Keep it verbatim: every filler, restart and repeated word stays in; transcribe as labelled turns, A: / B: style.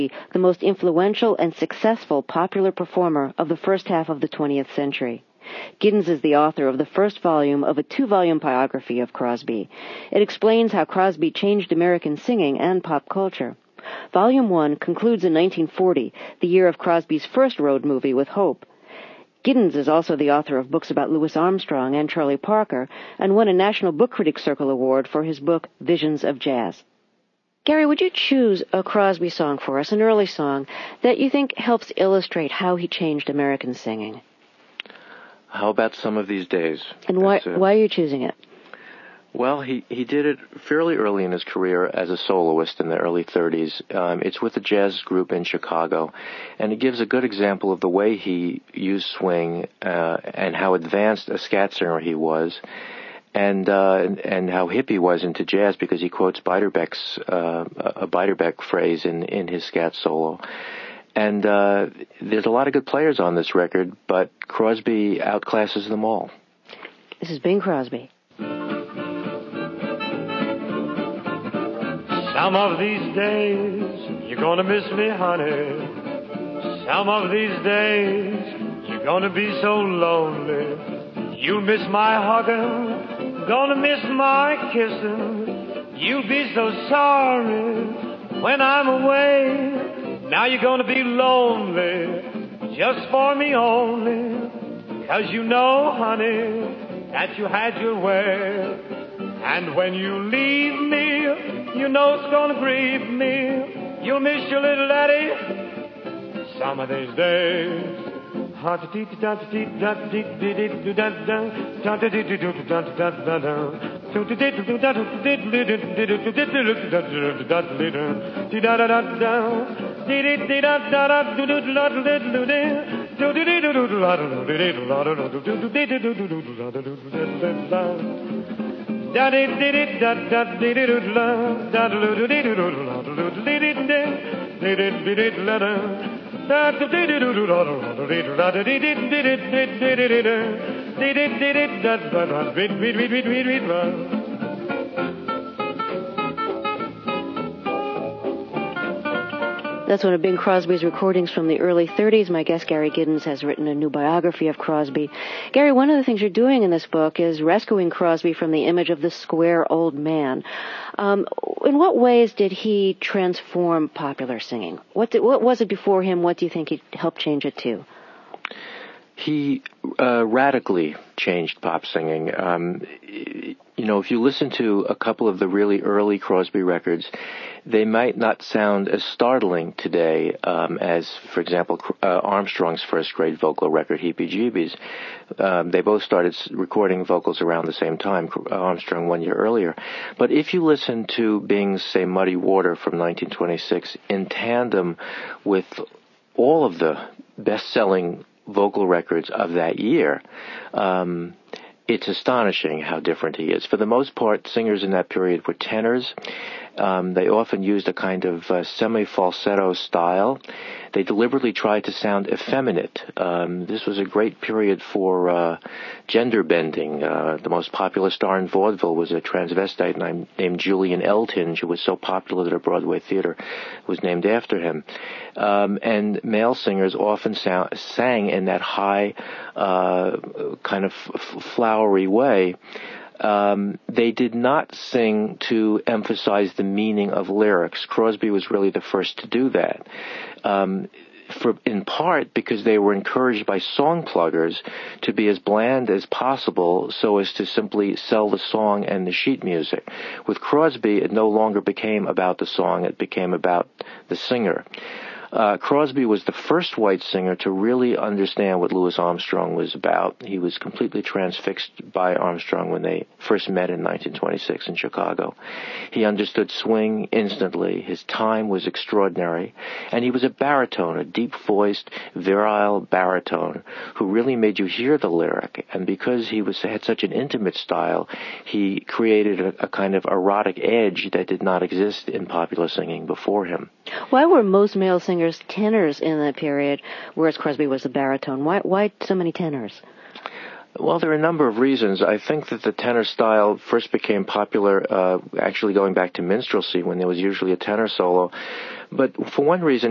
A: the most influential and successful popular performer of the first half of the twentieth century. Giddens is the author of the first volume of a two-volume biography of Crosby. It explains how Crosby changed American singing and pop culture. Volume one concludes in nineteen forty, the year of Crosby's first road movie with Hope. Giddens is also the author of books about Louis Armstrong and Charlie Parker, and won a National Book Critics Circle Award for his book Visions of Jazz. Gary, would you choose a Crosby song for us, an early song, that you think helps illustrate how he changed American singing?
B: How about Some of These Days?
A: And why, uh, why are you choosing it?
B: Well, he, he did it fairly early in his career as a soloist in the early thirties. Um, it's with a jazz group in Chicago, and it gives a good example of the way he used swing uh, and how advanced a scat singer he was, and, uh, and and how hip he was into jazz, because he quotes Beiderbecke's uh, a Beiderbecke phrase in, in his scat solo. And uh, there's a lot of good players on this record, but Crosby outclasses them all.
A: This is Bing Crosby.
C: Some of these days, you're gonna miss me, honey. Some of these days, you're gonna be so lonely. You'll miss my hugging, gonna miss my kissing. You'll be so sorry when I'm away. Now you're gonna be lonely, just for me only. 'Cause you know, honey, that you had your way. And when you leave me, you know it's gonna grieve me. You'll miss your little Eddie some of these days. Da da da da da da da da
A: That's one of Bing Crosby's recordings from the early thirties. My guest, Gary Giddens, has written a new biography of Crosby. Gary, one of the things you're doing in this book is rescuing Crosby from the image of the square old man. Um, in what ways did he transform popular singing? What, did, what was it before him? What do you think he helped change it to?
B: He uh, radically changed pop singing. Um, you know, if you listen to a couple of the really early Crosby records, they might not sound as startling today um, as, for example, uh, Armstrong's first great vocal record, Heebie Jeebies. Um, they both started recording vocals around the same time, Armstrong one year earlier. But if you listen to Bing's, say, Muddy Water from nineteen twenty-six, in tandem with all of the best-selling vocal records of that year, um, it's astonishing how different he is. For the most part, singers in that period were tenors. Um, they often used a kind of uh, semi-falsetto style. They deliberately tried to sound effeminate. Um, this was a great period for uh, gender bending. Uh, the most popular star in vaudeville was a transvestite named, named Julian Eltinge, who was so popular that a Broadway theater was named after him. Um, and male singers often sound, sang in that high, uh, kind of f- flowery way. Um, they did not sing to emphasize the meaning of lyrics. Crosby was really the first to do that. Um, for, in part because they were encouraged by song pluggers to be as bland as possible so as to simply sell the song and the sheet music. With Crosby, it no longer became about the song, it became about the singer. Uh, Crosby was the first white singer to really understand what Louis Armstrong was about. He was completely transfixed by Armstrong when they first met in nineteen twenty-six in Chicago. He understood swing instantly. His time was extraordinary. And he was a baritone, a deep-voiced, virile baritone who really made you hear the lyric. And because he was had such an intimate style, he created a, a kind of erotic edge that did not exist in popular singing before him.
A: Why were most male singers tenors in that period, whereas Crosby was a baritone? Why, why so many tenors?
B: Well, there are a number of reasons. I think that the tenor style first became popular uh, actually going back to minstrelsy when there was usually a tenor solo. But for one reason,